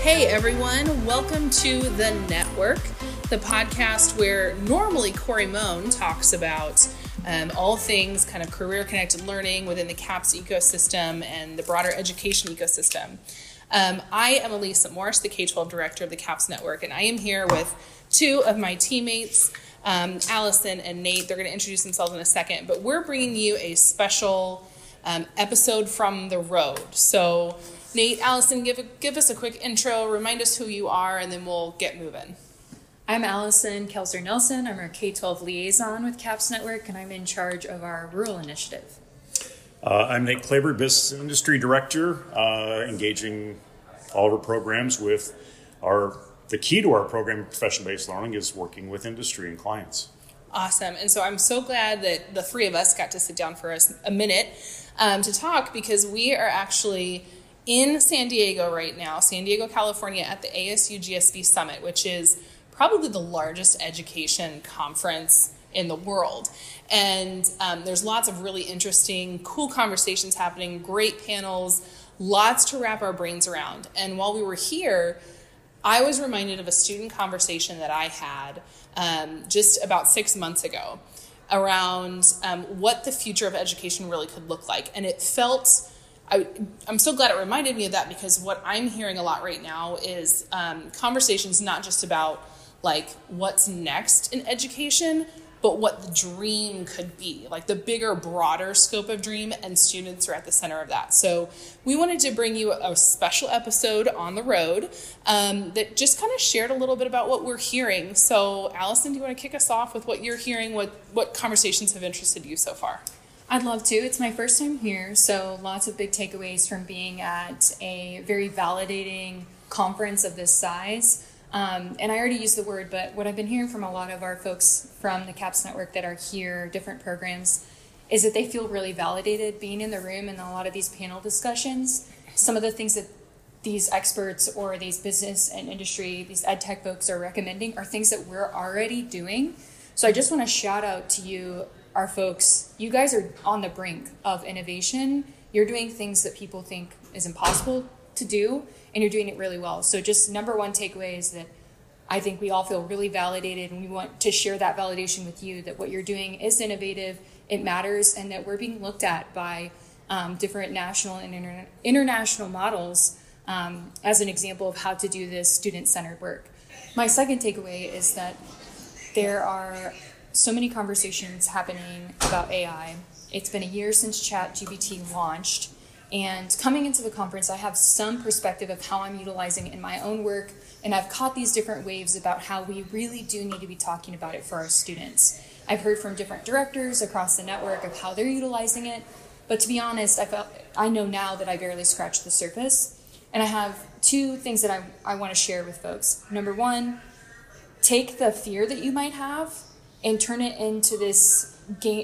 Hey everyone, welcome to The Network, the podcast where normally Corey Moan talks about all things kind of career-connected learning within the CAPS ecosystem and the broader education ecosystem. I am Elisa Morris, the K-12 director of the CAPS Network, and I am here with two of my teammates, Allison and Nate. They're going to introduce themselves in a second, but we're bringing you a special episode from the road. So Nate, Allison, give us a quick intro, remind us who you are, and then we'll get moving. I'm Allison Kelser-Nelson. I'm our K-12 liaison with CAPS Network, and I'm in charge of our rural initiative. I'm Nate Klaber, Business Industry Director, engaging all of our programs with the key to our program, profession-based learning, is working with industry and clients. Awesome. And so I'm so glad that the three of us got to sit down for a minute to talk, because we are actually in San Diego right now, San Diego, California, at the ASU GSV Summit, which is probably the largest education conference in the world. And there's lots of really interesting, cool conversations happening, great panels, lots to wrap our brains around. And while we were here, I was reminded of a student conversation that I had just about 6 months ago around what the future of education really could look like. And it felt, I'm so glad it reminded me of that, because what I'm hearing a lot right now is conversations not just about like what's next in education, but what the dream could be, like the bigger, broader scope of dream, and students are at the center of that. So we wanted to bring you a special episode on the road that just kind of shared a little bit about what we're hearing. So Allison, do you want to kick us off with what you're hearing, what conversations have interested you so far? I'd love to. It's my first time here, so lots of big takeaways from being at a very validating conference of this size. And I already used the word, but what I've been hearing from a lot of our folks from the CAPS Network that are here, different programs, is that they feel really validated being in the room in a lot of these panel discussions. Some of the things that these experts or these business and industry, these ed tech folks are recommending are things that we're already doing. So I just want to shout out to you, our folks. You guys are on the brink of innovation. You're doing things that people think is impossible to do, and you're doing it really well. So just number one takeaway is that I think we all feel really validated, and we want to share that validation with you, that what you're doing is innovative, it matters, and that we're being looked at by different national and international models as an example of how to do this student-centered work. My second takeaway is that there are so many conversations happening about AI. It's been a year since ChatGPT launched, and coming into the conference, I have some perspective of how I'm utilizing it in my own work, and I've caught these different waves about how we really do need to be talking about it for our students. I've heard from different directors across the network of how they're utilizing it, but to be honest, I know now that I barely scratched the surface, and I have two things that I want to share with folks. Number one, take the fear that you might have and turn it into this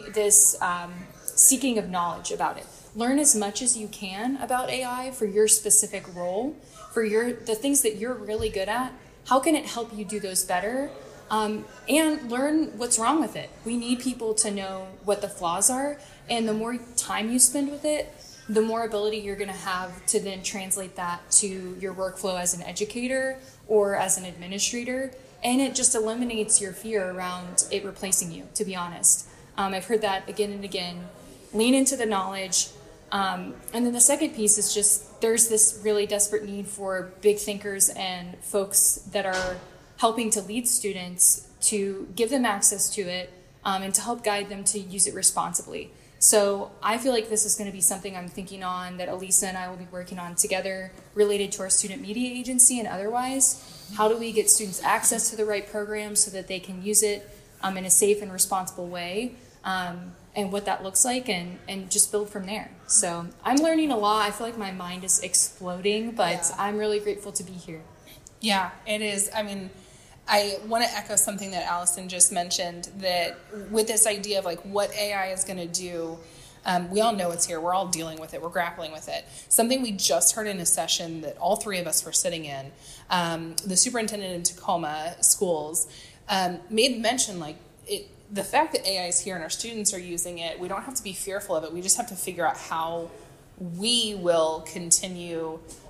seeking of knowledge about it. Learn as much as you can about AI for your specific role, for the things that you're really good at. How can it help you do those better? And learn what's wrong with it. We need people to know what the flaws are, and the more time you spend with it, the more ability you're going to have to then translate that to your workflow as an educator or as an administrator. And it just eliminates your fear around it replacing you, to be honest. I've heard that again and again. Lean into the knowledge. And then the second piece is just there's this really desperate need for big thinkers and folks that are helping to lead students, to give them access to it, and to help guide them to use it responsibly. So I feel like this is going to be something I'm thinking on, that Elisa and I will be working on together, related to our student media agency and otherwise. How do we get students access to the right programs so that they can use it in a safe and responsible way, and what that looks like, and just build from there. So I'm learning a lot. I feel like my mind is exploding, but I'm really grateful to be here. Yeah, it is. I mean, I want to echo something that Allison just mentioned, that with this idea of like what AI is going to do, we all know it's here. We're all dealing with it. We're grappling with it. Something we just heard in a session that all three of us were sitting in, the superintendent in Tacoma schools made mention, like, the fact that AI is here and our students are using it, we don't have to be fearful of it. We just have to figure out how we will continue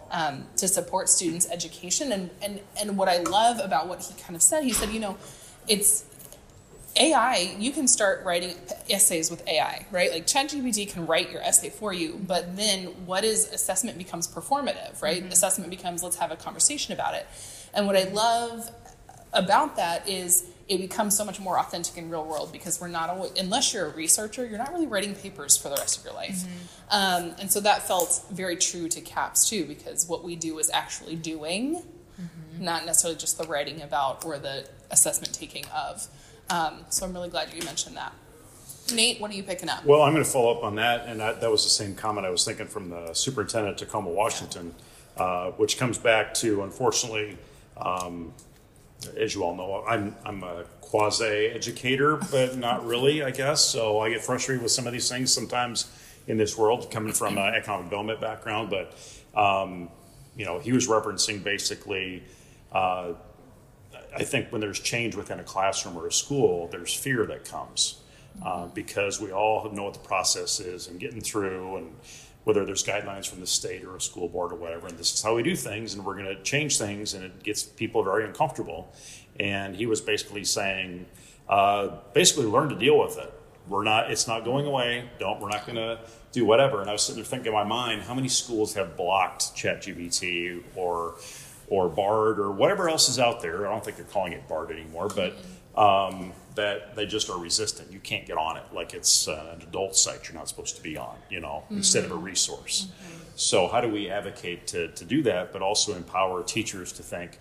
to support students' education. And what I love about what he kind of said, he said, it's AI, you can start writing essays with AI, right? Like ChatGPT can write your essay for you, but then what is assessment becomes performative, right? Mm-hmm. Assessment becomes, let's have a conversation about it. And what I love about that is it becomes so much more authentic in real world, because we're not always, unless you're a researcher, you're not really writing papers for the rest of your life. Mm-hmm. And so that felt very true to CAPS too, because what we do is actually doing, not necessarily just the writing about or the assessment taking of. So I'm really glad you mentioned that. Nate, what are you picking up? Well, I'm going to follow up on that, and that was the same comment I was thinking from the superintendent of Tacoma, Washington, which comes back to, unfortunately, as you all know, I'm a quasi-educator, but not really, I guess. So I get frustrated with some of these things sometimes in this world, coming from an economic development background. But he was referencing basically. I think when there's change within a classroom or a school, there's fear that comes because we all know what the process is and getting through, and whether there's guidelines from the state or a school board or whatever, and this is how we do things, and we're going to change things, and it gets people very uncomfortable. And he was basically saying, learn to deal with it. It's not going away. We're not going to do whatever. And I was sitting there thinking in my mind, how many schools have blocked ChatGPT or BARD or whatever else is out there? I don't think they're calling it BARD anymore, but that they just are resistant. You can't get on it. Like it's an adult site you're not supposed to be on, instead of a resource. So how do we advocate to do that, but also empower teachers to think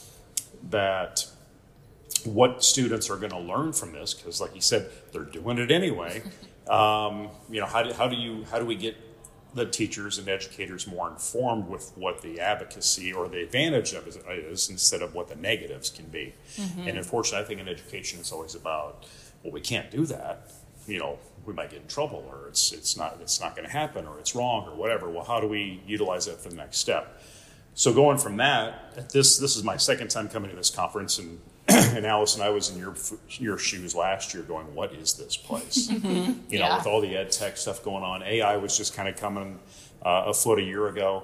that what students are going to learn from this, because like you said, they're doing it anyway. How do we get the teachers and educators more informed with what the advocacy or the advantage of it is instead of what the negatives can be. Mm-hmm. And unfortunately, I think in education it's always about, well, we can't do that. We might get in trouble, or it's not going to happen, or it's wrong, or whatever. Well, how do we utilize that for the next step? So going from that, this is my second time coming to this conference, and Alice and I was in your shoes last year going, what is this place? With all the ed tech stuff going on. AI was just kind of coming afoot a year ago.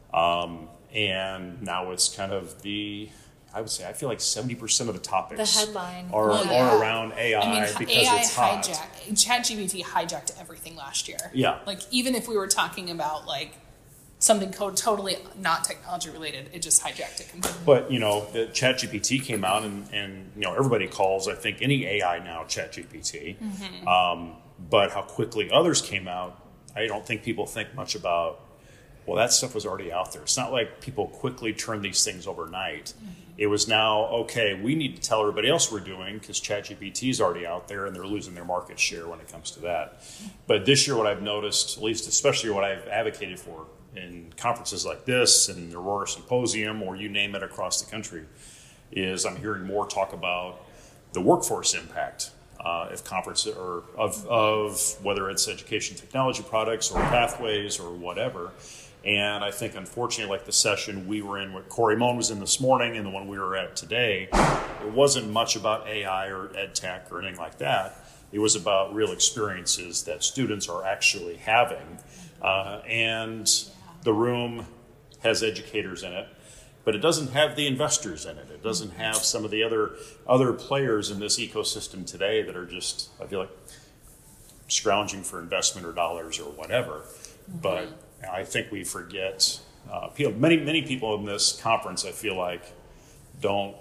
And now it's kind of I feel like 70% of the topics the headline are around AI because AI it's hot. ChatGPT hijacked everything last year. Yeah. Like even if we were talking about like something totally not technology related, it just hijacked it completely. But the ChatGPT came out, and everybody calls, I think, any AI now ChatGPT. Mm-hmm. But how quickly others came out, I don't think people think much about. Well, that stuff was already out there. It's not like people quickly turn these things overnight. Mm-hmm. It was now, okay, we need to tell everybody else we're doing because ChatGPT is already out there and they're losing their market share when it comes to that. But this year, what I've noticed, at least especially what I've advocated for in conferences like this and the Aurora Symposium, or you name it across the country, is I'm hearing more talk about the workforce impact of conferences, or of whether it's education technology products or pathways or whatever. And I think, unfortunately, like the session we were in, what Corey Moen was in this morning, and the one we were at today, it wasn't much about AI or ed tech or anything like that. It was about real experiences that students are actually having. And the room has educators in it, but it doesn't have the investors in it. It doesn't have some of the other players in this ecosystem today that are just, I feel like, scrounging for investment or dollars or whatever. Mm-hmm. But I think we forget, many people in this conference, I feel like, don't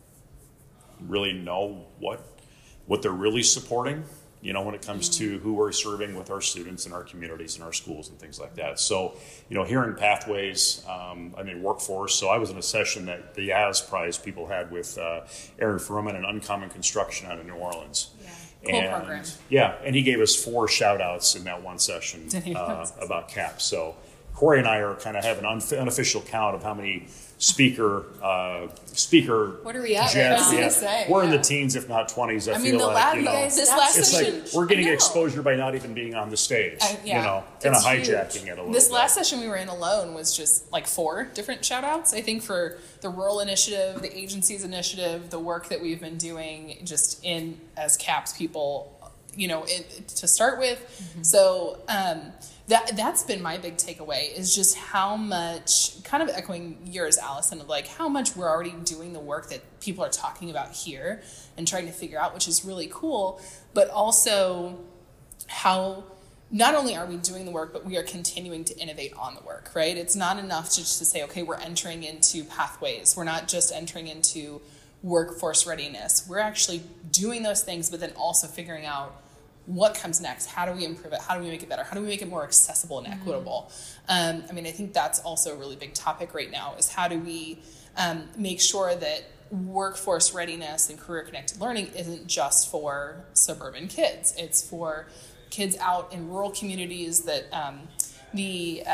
really know what they're really supporting, when it comes to who we're serving with our students and our communities and our schools and things like that. So, here in Pathways, workforce. So I was in a session that the Yaz Prize people had with Aaron Furman and Uncommon Construction out of New Orleans. Yeah. Cool program. Yeah, and he gave us 4 shout-outs in that one session about CAPS. So Corey and I are kind of have an unofficial count of how many speaker. What are we at? We're in the teens, if not 20s. I feel like this last it's session, like we're getting exposure by not even being on the stage. Kind of hijacking it a little. This bit. Last session we were in alone was just like 4 different shout outs. I think for the rural initiative, the agencies initiative, the work that we've been doing just as CAPS people, to start with. Mm-hmm. So that's been my big takeaway, is just how much, kind of echoing yours, Allison, of like how much we're already doing the work that people are talking about here and trying to figure out, which is really cool, but also how not only are we doing the work, but we are continuing to innovate on the work, right? It's not enough just to say, okay, we're entering into pathways. We're not just entering into workforce readiness. We're actually doing those things, but then also figuring out what comes next. How do we improve it? How do we make it better? How do we make it more accessible and equitable? I think that's also a really big topic right now, is how do we make sure that workforce readiness and career-connected learning isn't just for suburban kids. It's for kids out in rural communities that the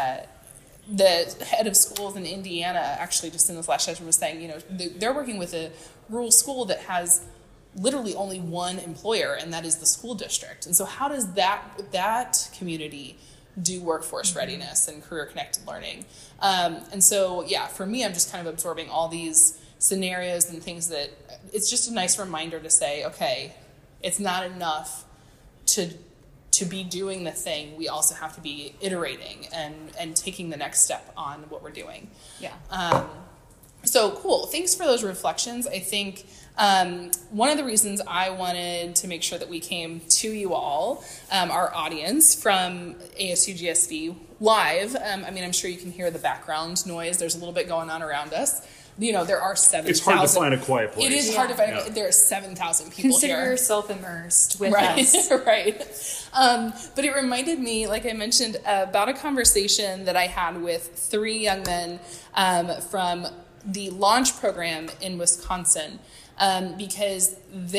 head of schools in Indiana, actually just in this last session, was saying, they're working with a rural school that has literally only one employer, and that is the school district. And so how does that community do workforce readiness and career-connected learning? And so, for me, I'm just kind of absorbing all these scenarios and things that it's just a nice reminder to say, okay, it's not enough to be doing the thing. We also have to be iterating and taking the next step on what we're doing. Yeah. So cool. Thanks for those reflections. I think one of the reasons I wanted to make sure that we came to you all, our audience from ASU GSV live, I'm sure you can hear the background noise. There's a little bit going on around us. There are 7,000. It's hard to find a quiet place. It is hard to find. Yeah. There are 7,000 people Consider here. yourself immersed with right, us. Right. But it reminded me, like I mentioned, about a conversation that I had with 3 young men from the launch program in Wisconsin, because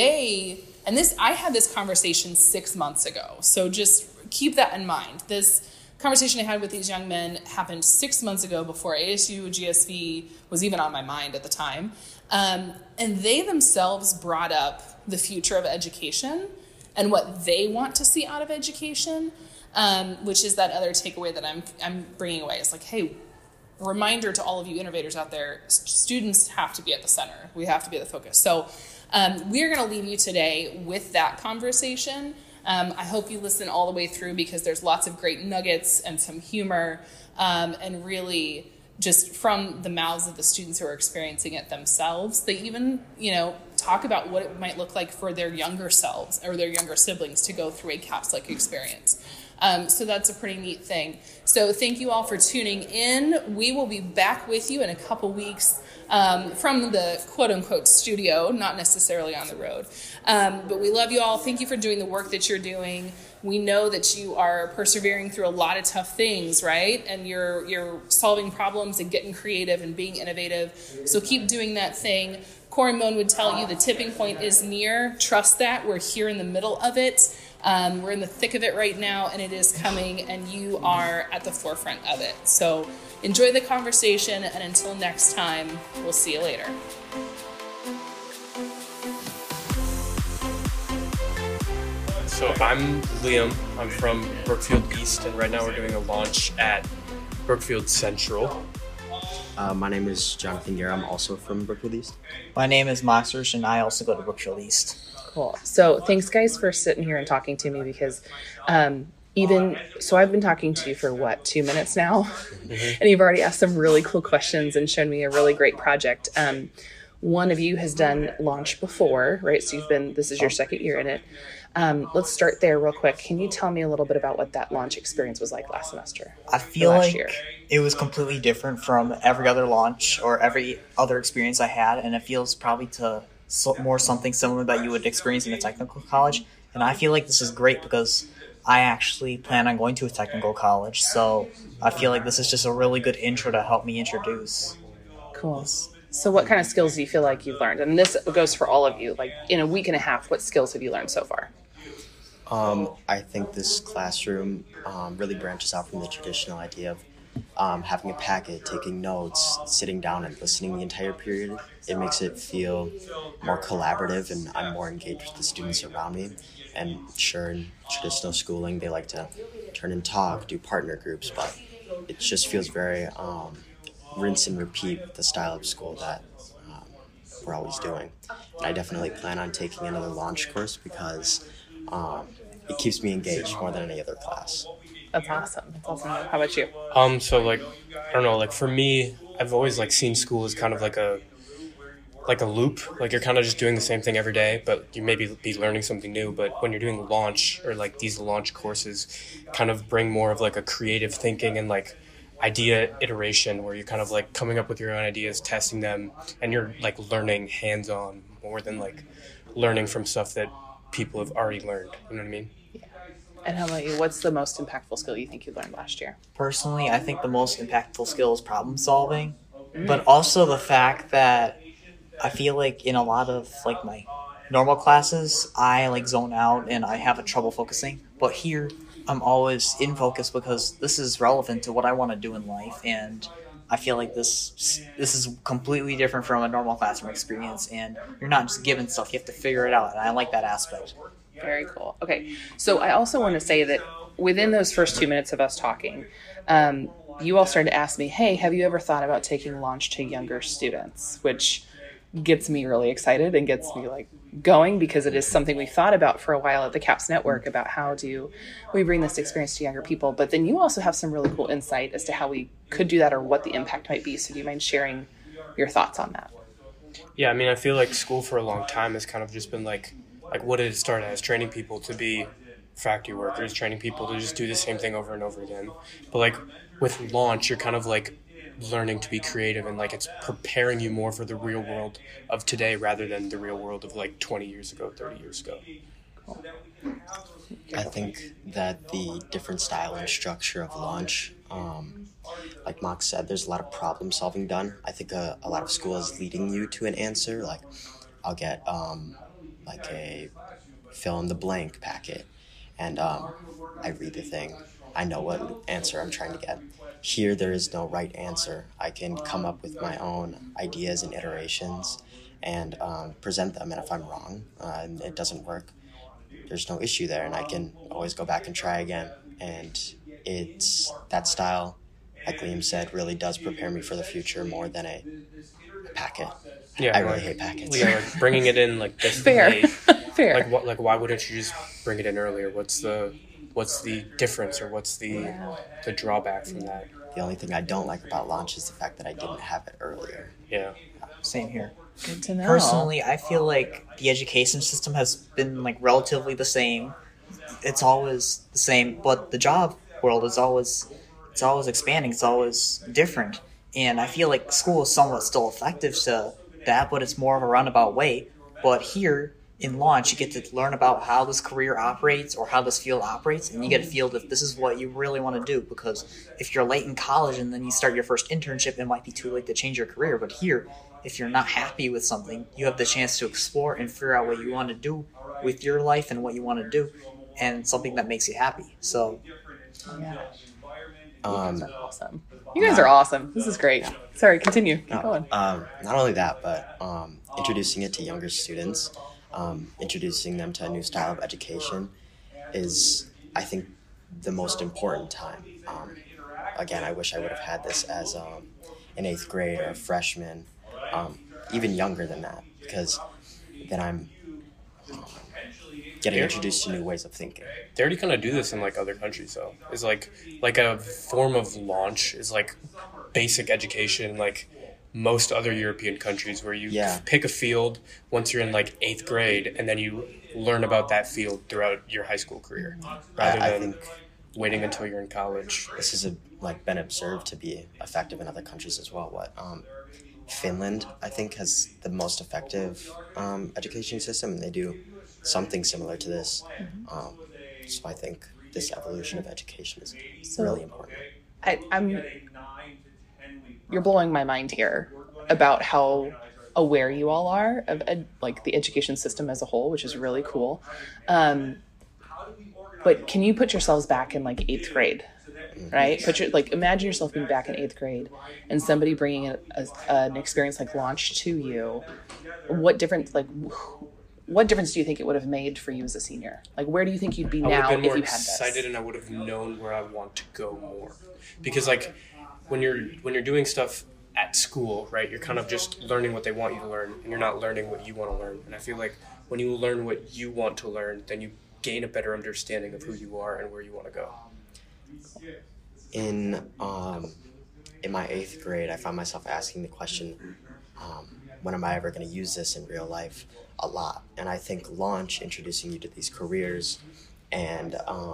I had this conversation 6 months ago. So just keep that in mind. This conversation I had with these young men happened 6 months ago, before ASU GSV was even on my mind at the time. And they themselves brought up the future of education and what they want to see out of education, which is that other takeaway that I'm bringing away. It's like, hey, reminder to all of you innovators out there, students have to be at the center. We have to be the focus. So we're going to leave you today with that conversation. I hope you listen all the way through, because there's lots of great nuggets and some humor, and really just from the mouths of the students who are experiencing it themselves. They even, talk about what it might look like for their younger selves or their younger siblings to go through a CAPS-like experience. So that's a pretty neat thing. So thank you all for tuning in. We will be back with you in a couple weeks from the quote-unquote studio, not necessarily on the road. But we love you all. Thank you for doing the work that you're doing. We know that you are persevering through a lot of tough things, right? And you're solving problems and getting creative and being innovative. So keep doing that thing. Corey Moan would tell you the tipping point is near. Trust that. We're here in the middle of it. We're in the thick of it right now, and it is coming, and you are at the forefront of it. So enjoy the conversation, and until next time, we'll see you later. So I'm Liam. I'm from Brookfield East, and right now we're doing a launch at Brookfield Central. My name is Jonathan Guerra. I'm also from Brookfield East. My name is Max Rush, and I also go to Brookfield East. Cool. So thanks, guys, for sitting here and talking to me, because I've been talking to you for 2 minutes now, and you've already asked some really cool questions and shown me a really great project. One of you has done launch before, right? So this is your second year in it. Let's start there real quick. Can you tell me a little bit about what that launch experience was like last semester? I feel like it was completely different from every other launch or every other experience I had, and it feels probably more something similar that you would experience in a technical college. And I feel like this is great because I actually plan on going to a technical college, so I feel like this is just a really good intro to help me introduce. Cool. So what kind of skills do you feel like you've learned? And this goes for all of you. Like, in a week and a half, what skills have you learned so far? I think this classroom really branches out from the traditional idea of having a packet, taking notes, sitting down and listening the entire period. It makes it feel more collaborative, and I'm more engaged with the students around me. And sure, in traditional schooling, they like to turn and talk, do partner groups, but it just feels very rinse and repeat with the style of school that we're always doing. And I definitely plan on taking another launch course because it keeps me engaged more than any other class. That's awesome. That's awesome. How about you? So like, I don't know, like for me, I've always like seen school as kind of like a loop. Like you're kind of just doing the same thing every day, but you maybe be learning something new. But when you're doing launch or like these launch courses, kind of bring more of like a creative thinking and like idea iteration where you're kind of like coming up with your own ideas, testing them, and you're like learning hands-on more than like learning from stuff that people have already learned. You know what I mean? And how about you? What's the most impactful skill you think you learned last year? Personally, I think the most impactful skill is problem solving, but also the fact that I feel like in a lot of like my normal classes, I like zone out and I have a trouble focusing. But here, I'm always in focus because this is relevant to what I want to do in life, and I feel like this is completely different from a normal classroom experience. And you're not just given stuff; you have to figure it out, and I like that aspect. Very cool. Okay, so I also want to say that within those first 2 minutes of us talking, you all started to ask me, hey, have you ever thought about taking launch to younger students? Which gets me really excited and gets me like going, because it is something we've thought about for a while at the CAPS Network about how do we bring this experience to younger people. But then you also have some really cool insight as to how we could do that or what the impact might be. So do you mind sharing your thoughts on that? Yeah, I mean, I feel like school for a long time has kind of just been like what did it start as? Training people to be factory workers, training people to just do the same thing over and over again. But like with launch, you're kind of like learning to be creative, and like it's preparing you more for the real world of today rather than the real world of like 20 years ago, 30 years ago. Cool. I think that the different style and structure of launch, like Mock said, there's a lot of problem solving done. I think a lot of school is leading you to an answer. Like I'll get like a fill in the blank packet, and I read the thing. I know what answer I'm trying to get. Here, there is no right answer. I can come up with my own ideas and iterations and present them, and if I'm wrong and it doesn't work, there's no issue there, and I can always go back and try again. And it's that style, like Liam said, really does prepare me for the future more than a packet. Yeah, I really hate packets. Yeah, like bringing it in like this Fair. late. Fair. Like what? Like why wouldn't you just bring it in earlier? What's the difference, or what's the drawback from that? The only thing I don't like about launch is the fact that I didn't have it earlier. Yeah. Same here. Good to know. Personally, I feel like the education system has been like relatively the same. It's always the same, but the job world is always expanding. It's always different, and I feel like school is somewhat still effective to that, but it's more of a roundabout way. But here in launch, you get to learn about how this career operates or how this field operates, and you get a feel if this is what you really want to do. Because if you're late in college and then you start your first internship, it might be too late to change your career. But here, if you're not happy with something, you have the chance to explore and figure out what you want to do with your life and what you want to do, and something that makes you happy. So, Yeah. Um, Awesome. You guys are awesome. This is great. Sorry, continue. Keep No, going. not only that, but introducing it to younger students, introducing them to a new style of education is, I think, the most important time. Again, I wish I would have had this as an 8th grade or a freshman, even younger than that, because then I'm getting introduced to new ways of thinking. They already kind of do this in like other countries, though. It's like a form of launch is like basic education, like most other European countries, where you pick a field once you're in like 8th grade, and then you learn about that field throughout your high school career, rather I than think waiting until you're in college. this has been observed to be effective in other countries as well. Finland, I think, has the most effective education system, and they do something similar to this. So I think this evolution of education is really important. You're blowing my mind here about how aware you all are of like the education system as a whole, which is really cool. But can you put yourselves back in like 8th grade, right? Imagine yourself being back in 8th grade and somebody bringing an experience like launch to you. What difference do you think it would have made for you as a senior? Like, where do you think you'd be now if you had this? Excited, and I would have known where I want to go more. Because like when you're doing stuff at school, right, you're kind of just learning what they want you to learn, and you're not learning what you want to learn. And I feel like when you learn what you want to learn, then you gain a better understanding of who you are and where you want to go. In in my 8th grade, I found myself asking the question, when am I ever going to use this in real life, a lot. And I think Launch, introducing you to these careers and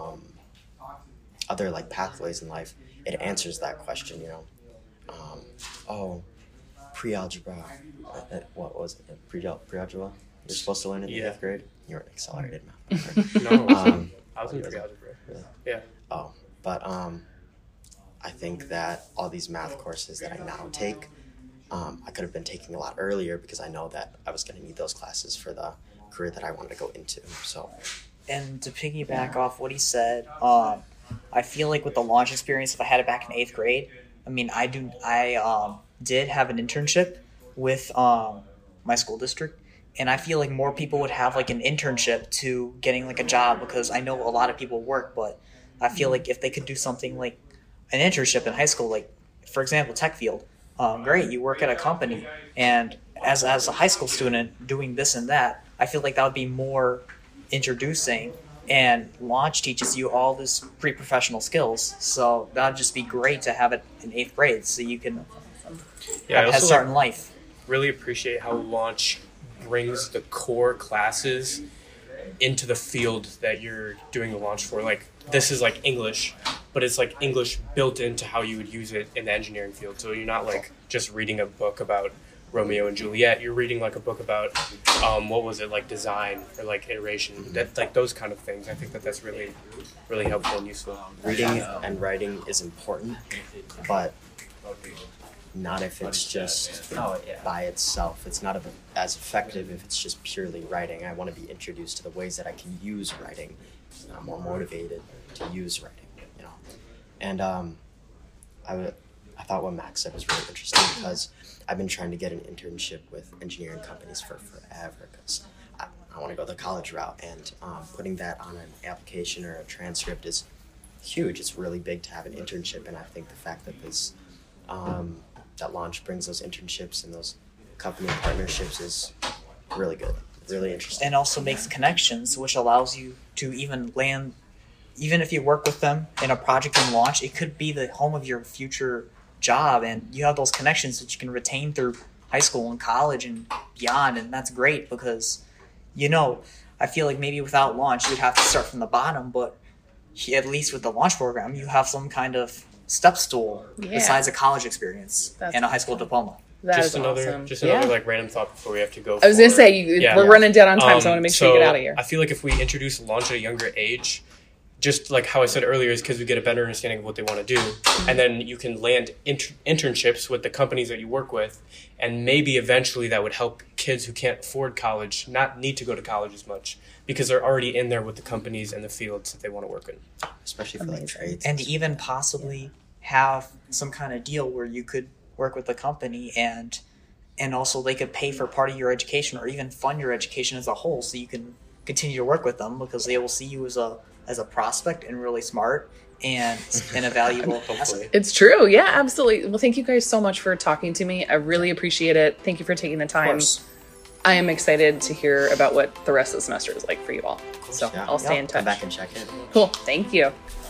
other like pathways in life, it answers that question, you know. Pre-algebra, what was it? Pre-algebra? You're supposed to learn in the 8th grade? You're an accelerated math. No, I was in pre-algebra. Really? Yeah. But I think that all these math courses that I now take, I could have been taking a lot earlier because I know that I was going to need those classes for the career that I wanted to go into. So, And to piggyback off what he said, I feel like with the Launch experience, if I had it back in 8th grade, I mean, I did have an internship with my school district, and I feel like more people would have like an internship to getting like a job, because I know a lot of people work, but I feel like if they could do something like an internship in high school, like for example, tech field, great, you work at a company, and as a high school student doing this and that, I feel like that would be more introducing, and Launch teaches you all this pre-professional skills, so that would just be great to have it in 8th grade so you can Yeah, I head also start in life. really appreciate how Launch brings the core classes into the field that you're doing the launch for. Like, this is like English, but it's like English built into how you would use it in the engineering field. So you're not like just reading a book about Romeo and Juliet. You're reading like a book about what was it, like design or like iteration, that like those kind of things. I think that that's really helpful and useful. reading and writing is important, but not if it's just by itself. It's not as effective if it's just purely writing. I want to be introduced to the ways that I can use writing. I'm more motivated to use writing, you know. And I thought what Max said was really interesting, because I've been trying to get an internship with engineering companies for forever, because I want to go the college route, and putting that on an application or a transcript is huge. It's really big to have an internship, and I think the fact that this that Launch brings those internships and those company partnerships is really good, really interesting. And also makes connections, which allows you to even land, even if you work with them in a project in Launch, it could be the home of your future job, and you have those connections that you can retain through high school and college and beyond, and that's great, because, you know, I feel like maybe without Launch you'd have to start from the bottom, but at least with the Launch program you have some kind of step stool besides a college experience and a high school diploma. That Just is another awesome. like random thought before we have to go. I was going to say, we're running down on time, so I want to make sure you get out of here. I feel like if we introduce Launch at a younger age, just like how I said earlier, is because we get a better understanding of what they want to do, and then you can land internships with the companies that you work with, and maybe eventually that would help kids who can't afford college not need to go to college as much, because they're already in there with the companies and the fields that they want to work in. Especially for like trades. And even possibly have some kind of deal where you could work with the company, and also they could pay for part of your education, or even fund your education as a whole, so you can continue to work with them, because they will see you as a prospect and really smart and a valuable asset. It's true. Yeah, absolutely. Well, thank you guys so much for talking to me. I really appreciate it. Thank you for taking the time. I am excited to hear about what the rest of the semester is like for you all. So I'll stay in touch. Come back and check in. Cool. Thank you.